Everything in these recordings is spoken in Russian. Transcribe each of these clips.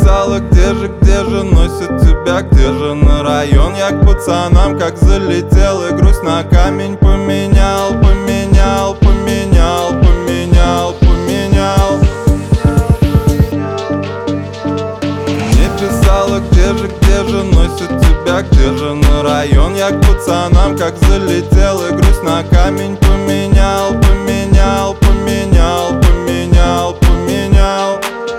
писала, где же носит тебя, где же на район? Я к пацанам как залетел и грусть на камень поменял, поменял, поменял, поменял, поменял. Мне писала, где же носит тебя, где же на район? Я к пацанам как залетел и грусть на камень поменял, поменял, поменял, поменял, поменял.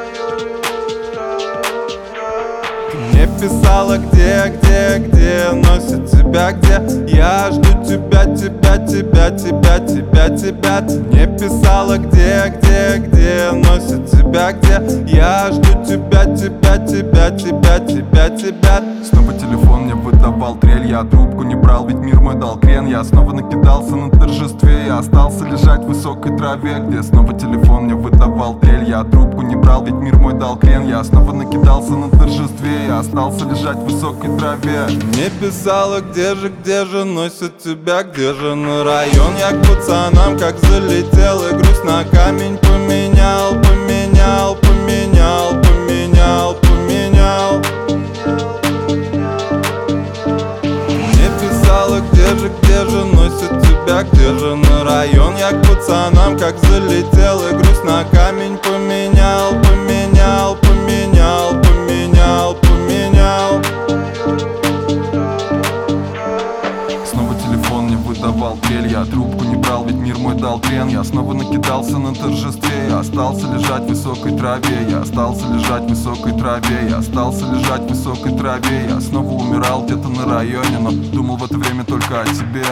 Мне писала, где носит тебя, где я жду тебя, тебя, тебя, тебя, тебя, тебя. Ты мне писала, где носит тебя, где я жду тебя, тебя, тебя, тебя, тебя, тебя. Снова телефон мне выдавал трель, я трубку не брал, ведь мир мой дал крен. Я снова накидался на торжестве, я остался лежать в высокой траве, где снова телефон мне выдавал трель. Я трубку не брал, ведь мир мой дал крен. Я снова накидался на торжестве, я остался лежать в высокой траве. Мне писала, где же носит тебя, где же на район? Я к пацанам как залетел и грусть на камень поменял, поменял, поменял, поменял, поменял. Мне писала, где же носит тебя, где же на район? Я к пацанам как залетел и грусть на камень поменял, поменял, поменял, поменял, поменял. Снова телефон мне выдавал трель, я трубку не брал, ведь мир мой дал крен. Я снова накидался на торжестве, я остался лежать в высокой траве. Я остался лежать в высокой траве, я остался лежать в высокой траве. Я снова умирал где-то на районе, но думал в это время только о тебе.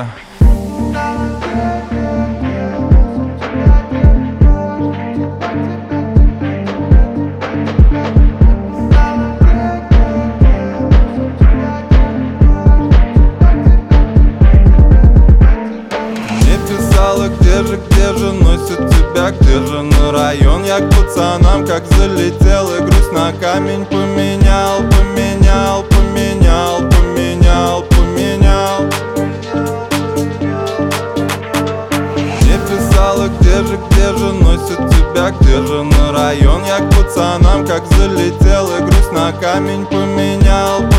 Где же носит тебя, где же на район? Я к пацанам как залетел и грусть на камень поменял, поменял, поменял, поменял, поменял. Мне писала, где же носит тебя, где же на район? Я к пацанам как залетел и грусть на камень поменял,